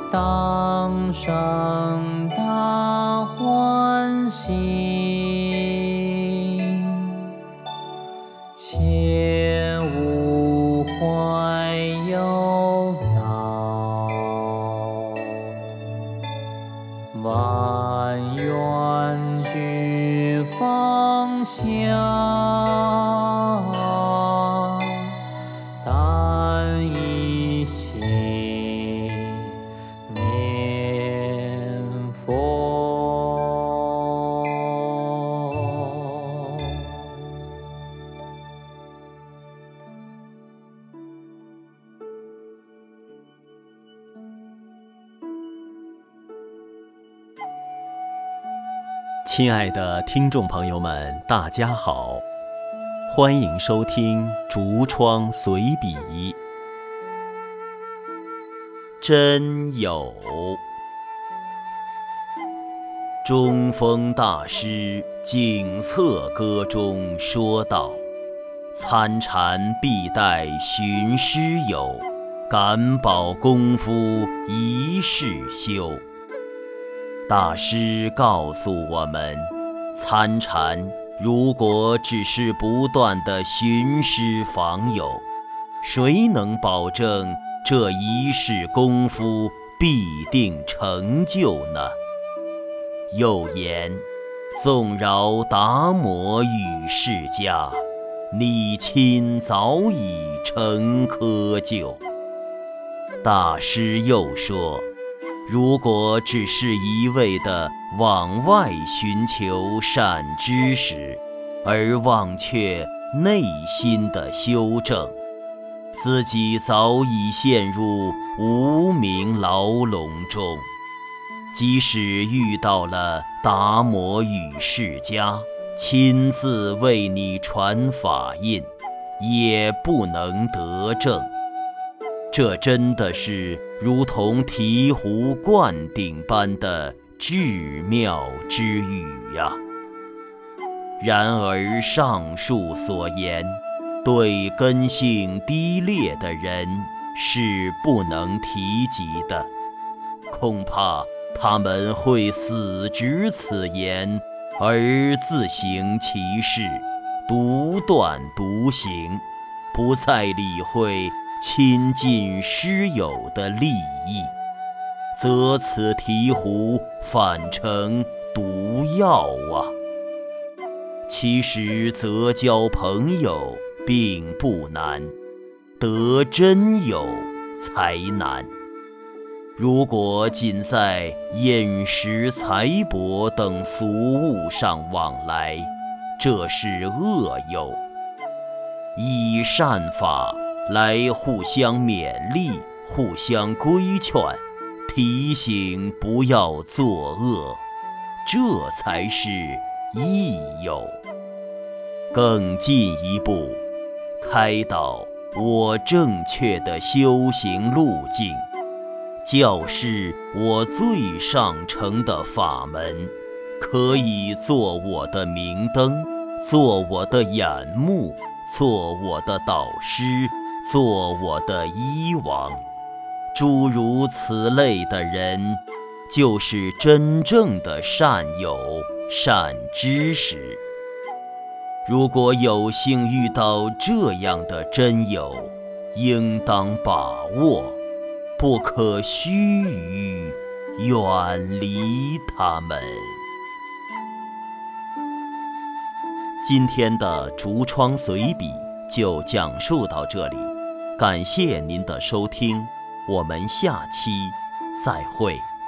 当生大欢喜，切勿怀忧恼，万愿俱放下，但一心念佛。 亲爱的听众朋友们，大家好，欢迎收听竹窗随笔。真有。中峰大师景策歌中说道：参禅必待寻师友，感宝功夫一世修。大师告诉我们，参禅如果只是不断地寻师访友，谁能保证这一世功夫必定成就呢？又言：纵饶达摩与世家，你亲早已成窠臼。大师又说，如果只是一味地往外寻求善知识，而忘却内心的修正，自己早已陷入无明牢笼中。即使遇到了达摩与释迦亲自为你传法印，也不能得证。这真的是如同醍醐灌顶般的至妙之语呀！然而上述所言，对根性低劣的人是不能提及的，恐怕他们会死执此言，而自行其事，独断独行，不再理会亲近师友的利益，则此醍醐反成毒药啊！其实择交朋友并不难，得真友才难。如果仅在饮食、财帛等俗物上往来，这是恶友。以善法来互相勉励，互相规劝，提醒不要作恶，这才是益友。更进一步，开导我正确的修行路径，教示我最上乘的法门，可以做我的明灯，做我的眼目，做我的导师，做我的医王。诸如此类的人，就是真正的善友、善知识。如果有幸遇到这样的真友，应当把握，不可须臾远离他们。今天的竹窗随笔就讲述到这里，感谢您的收听，我们下期再会。